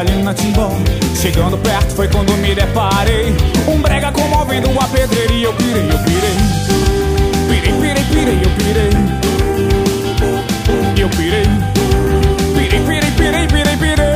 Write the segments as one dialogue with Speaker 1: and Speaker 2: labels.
Speaker 1: ali na Timbó. Chegando perto foi quando me deparei, um brega comovendo a pedreira e eu pirei, eu pirei. Pirei, pirei, pirei, eu pirei. Eu pirei. Pirei, pirei, pirei, pirei, pirei.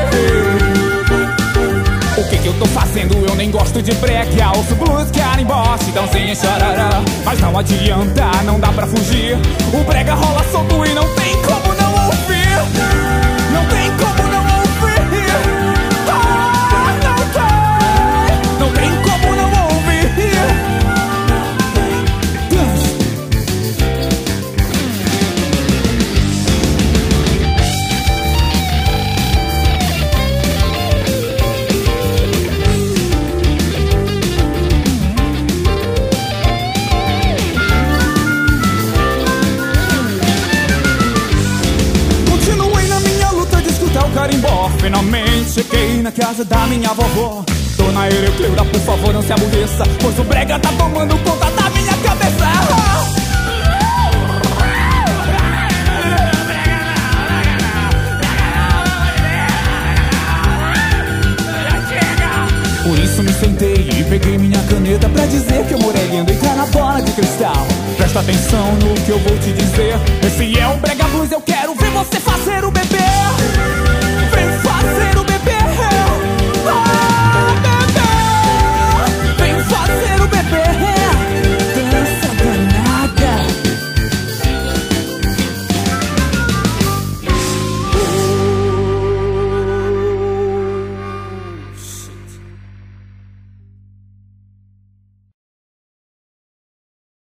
Speaker 1: O que eu tô fazendo? Eu nem gosto de brega. Ouço blues, carimbó, dancinha e chorará. Mas não adianta, não dá pra fugir. O brega rola solto e não tem como não ouvir. Não tem como não ouvir. Ah, não tem como não ouvir. Carimbó, finalmente cheguei na casa da minha vovó. Dona Euclida, por favor não se aborreça, pois o brega tá tomando conta da minha cabeça. Por isso me sentei e peguei minha caneta pra dizer que eu morei lindo, entrar na bola de cristal. Presta atenção no que eu vou te dizer. Esse é o brega blues, eu quero ver você fazer o bebê.